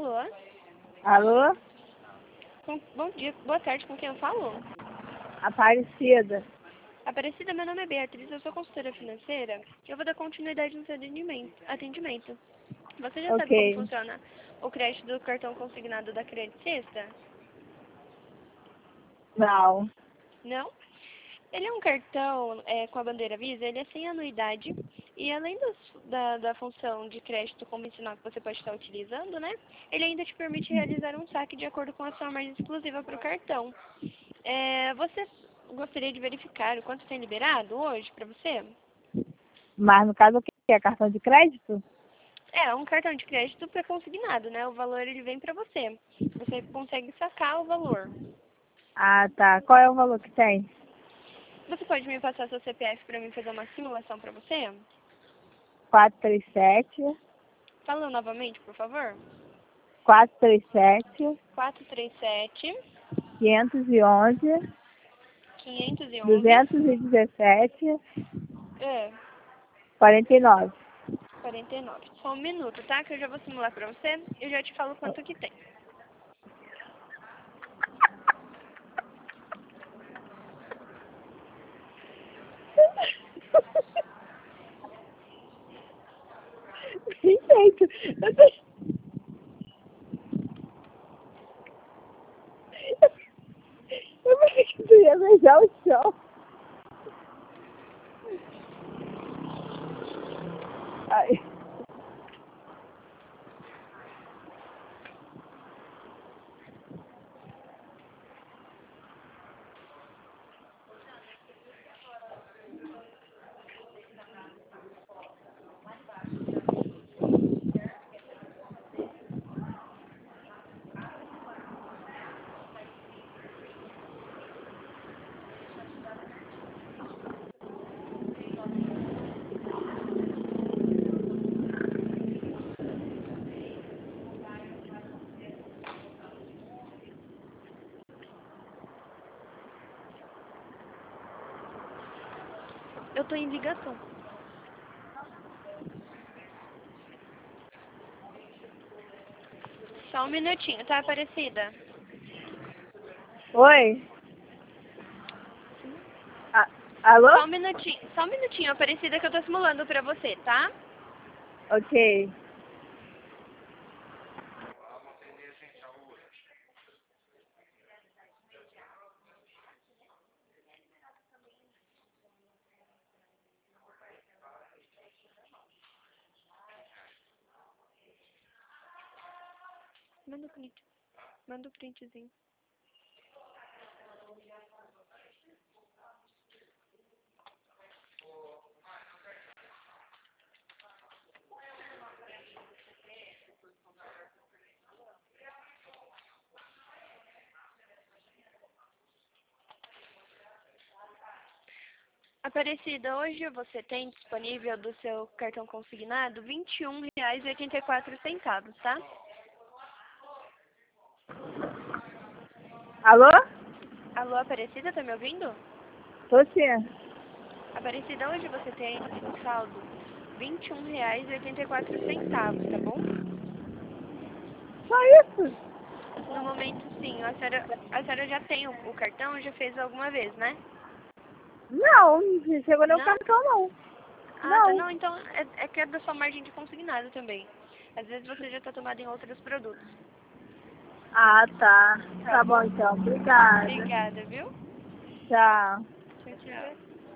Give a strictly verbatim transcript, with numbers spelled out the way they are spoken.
Alô? Alô? Com- Bom dia, boa tarde, com quem eu falo? Aparecida. Aparecida, meu nome é Beatriz, eu sou consultora financeira. Eu vou dar continuidade no seu atendimento. atendimento. Você já sabe como Ok. funciona o crédito do cartão consignado da Credit Sexta? Não. Não? Ele é um cartão é, com a bandeira Visa, ele é sem anuidade e além dos- da, da função de crédito convencional que você pode estar utilizando, né? Ele ainda te permite realizar um saque de acordo com a sua margem exclusiva para o cartão. É, você gostaria de verificar o quanto tem liberado hoje para você? Mas no caso o que é? Cartão de crédito? É, um cartão de crédito pré-consignado, né? O valor ele vem para você. Você consegue sacar o valor. Ah, tá. Qual é o valor que tem? Você pode me passar seu C P F para mim fazer uma simulação para você? quatro três sete, Fala novamente, por favor. quatro três sete, quatro três sete, quinhentos e onze, quinhentos e onze, duzentos e dezessete, é, quarenta e nove. quarenta e nove. Só um minuto, tá? Que eu já vou simular pra você e eu já te falo quanto que tem. Gente, eu tô... Eu pensei que tu ia beijar o chão. Ai. Eu tô em ligação. Só um minutinho, tá, Aparecida? Oi? A... Alô? Só um minutinho, só um minutinho, Aparecida, que eu tô simulando pra você, tá? Ok. Manda o print. Manda o printzinho. Aparecida, hoje você tem disponível do seu cartão consignado vinte e um reais e oitenta e quatro centavos, tá? Alô? Alô, Aparecida, tá me ouvindo? Tô sim. Aparecida, hoje você tem em saldo vinte e um reais e oitenta e quatro centavos, tá bom? Só isso? No momento, sim. A senhora, a senhora já tem o, o cartão, já fez alguma vez, né? Não, não chegou nem o Não? cartão não. Ah, tá. Não. Não, então é, é que é da sua margem de consignado também. Às vezes você já está tomado em outros produtos. Ah, tá. Tá Tá bom bom? então. Obrigada. Obrigada, viu? Tchau. Tchau, tchau.